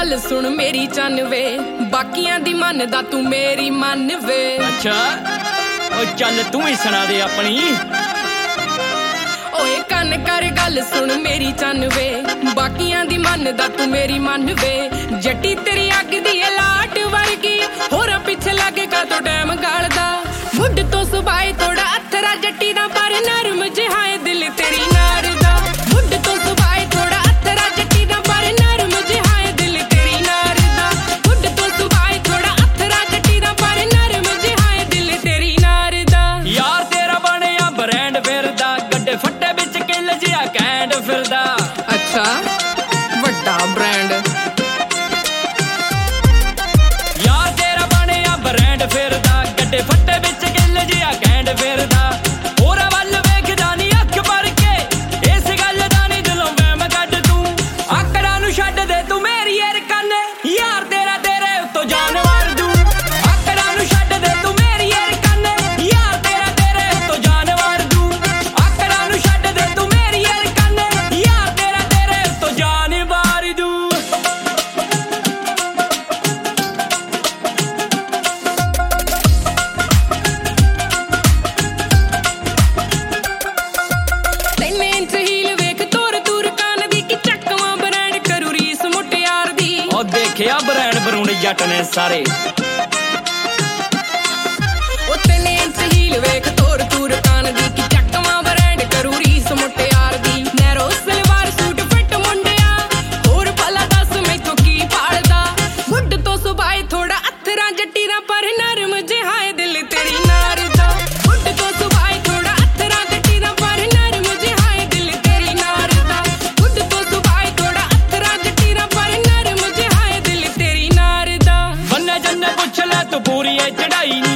गल सुन मेरी चन वे बाकियां दी मनदा तू मेरी मन वे। अच्छा ओ चल तू ही सुना दे अपनी। ओए कन कर गल सुन मेरी चन वे बाकियां दी मनदा तू मेरी मन वे। जट्टी तेरी अग दी लाट वर्गी होर पिछे लगे का तो टैम गालदा मुड तो सुबाए थोड़ा अथरा जट्टी दा पर नरम जिहाए दिल तेरी नार दा। मुड तो सुबाए थोड़ा अथरा जट्टी दा पर नरम जिहाए दिल तेरी नार दा। मुड तो सुबाए थोड़ा अथरा जट्टी दा पर नरम जिहाए दिल तेरी नार दा। यार तेरा बनिया ब्रांड फिरदा गड्डे फट्टे विच किल जिहा कैंड फिरदा। अच्छा वड्डा ब्रांड यार तेरा बनिया ब्रांड फिरदा गड्डे फट्टे विच किल जिहा कैंड फिरदा। होर वल वेखदा नी अख भर के इस गल दा नी दिलों वहम कढ तू आकड़ां नूं छड्ड दे तू मेरी अरकन यार तेरा तेरे उत्तों जान वार दूं। आकड़ां नूं छड्ड दे तू मेरी अरकन यार तेरा तेरे उत्तों जान वार दूं। आकड़ां नूं छड्ड दे तू मेरी अरकन यार तेरा तेरे उत्तों जान वार दूं। देखिया ब्रांड बरूण जट ने सारे तीन इंच हील वेख तोर तूर कान दी कि चकवा ब्रांड करू रीस मुटियार दी। नैरो सलवार सूट फिट मुंडिया होर भला दस मैथों की पालदा। मुड तो सुबाए थोड़ा अथरा जट्टी दा पर नरम जिहाए दिल तेरी नार दा। मुड तो सुबाए थोड़ा अथरा जट्टी दा पर नरम जिहाए दिल तेरी नार दा। मुड तो सुबाए थोड़ा अथरा जट्टी दा पर नरम जिहाए दिल तेरी नार दा। बन्ने जन्ने पुछ ले तू पूरी है चढ़ाई नी